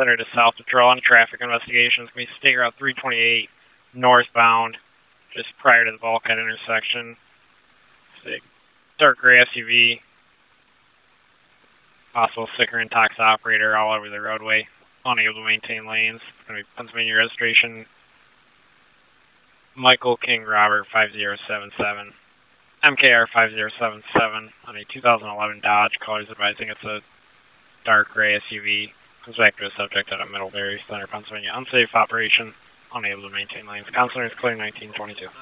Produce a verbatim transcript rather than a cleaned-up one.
center to South Patrol on traffic investigations. Can be State Route three twenty-eight northbound, just prior to the bulkhead intersection. It's a dark gray S U V. Possible sticker and tox operator all over the roadway. Unable to maintain lanes. It's going to be Pennsylvania registration. Michael King Robert five zero seven seven. M K R five zero seven seven on a two thousand eleven Dodge. Callers advising it's a dark gray S U V. Comes back to a subject at a Middlebury Center, Pennsylvania. Unsafe operation. Unable to maintain lanes. Counselor is clear nineteen twenty-two.